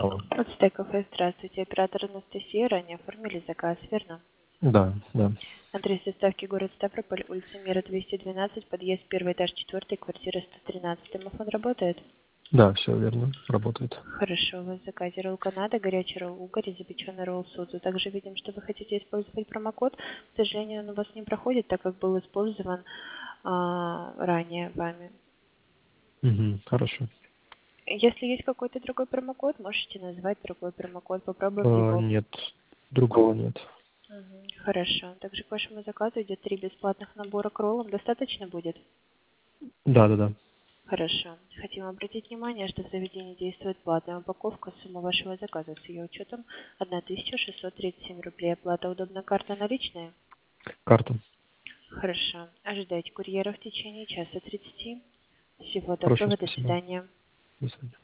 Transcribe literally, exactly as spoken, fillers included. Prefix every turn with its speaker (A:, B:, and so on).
A: Алло.
B: Ацтек кафе, здравствуйте. Оператор Анастасия, ранее оформили заказ, верно?
A: Да, да.
B: Адрес доставки город Ставрополь, улица Мира двести двенадцать, подъезд первый этаж четвертый, квартира сто тринадцать. Домофон работает?
A: Да, все верно. Работает.
B: Хорошо, у вас в заказе ролл Канада, горячий ролл угорь, запеченный ролл сузу. Также видим, что вы хотите использовать промокод. К сожалению, он у вас не проходит, так как был использован а, ранее вами.
A: Угу, хорошо.
B: Если есть какой-то другой промокод, можете назвать другой промокод, попробуем
A: А,
B: его.
A: нет, другого нет.
B: Мгм. Хорошо. Также к вашему заказу идет три бесплатных набора к роллам. Достаточно будет?
A: Да, да, да.
B: Хорошо. Хотим обратить внимание, что в заведении действует платная упаковка. Сумма вашего заказа с ее учетом тысяча шестьсот тридцать семь рублей. Оплата удобна, карта наличная?
A: Карта.
B: Хорошо. Ожидайте курьера в течение часа тридцати. Всего
A: Хорошо,
B: доброго. До
A: спасибо.
B: свидания.
A: До свидания.